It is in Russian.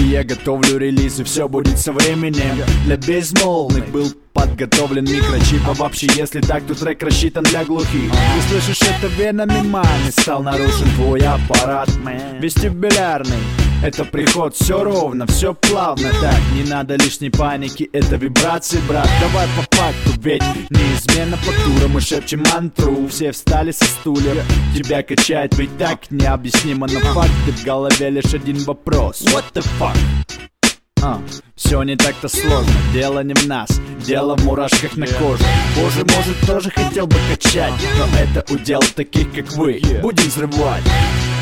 я готовлю релиз, и все будет со временем. Для безмолвных был подготовлен микрочип. А вообще, если так, то трек рассчитан для глухих. Ты слышишь это венами маны, стал нарушен твой аппарат вестибулярный. Это приход, все ровно, все плавно. Так, не надо лишней паники, это вибрации, брат. Давай по факту, ведь неизменно фактура. Мы шепчем мантру, все встали со стульев. Тебя качает, ведь так необъяснимо. Но факт, в голове лишь один вопрос: what the fuck? Все не так-то сложно, дело не в нас, дело в мурашках на коже. Боже, может, тоже хотел бы качать, но это удел таких, как вы. Будем взрывать.